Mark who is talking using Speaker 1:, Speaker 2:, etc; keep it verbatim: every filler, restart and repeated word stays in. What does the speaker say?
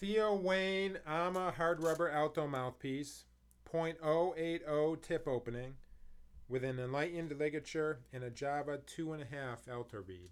Speaker 1: Theo Wayne Ama hard rubber alto mouthpiece, point oh eight oh tip opening, with an enlightened ligature and a Java two and a half alto reed.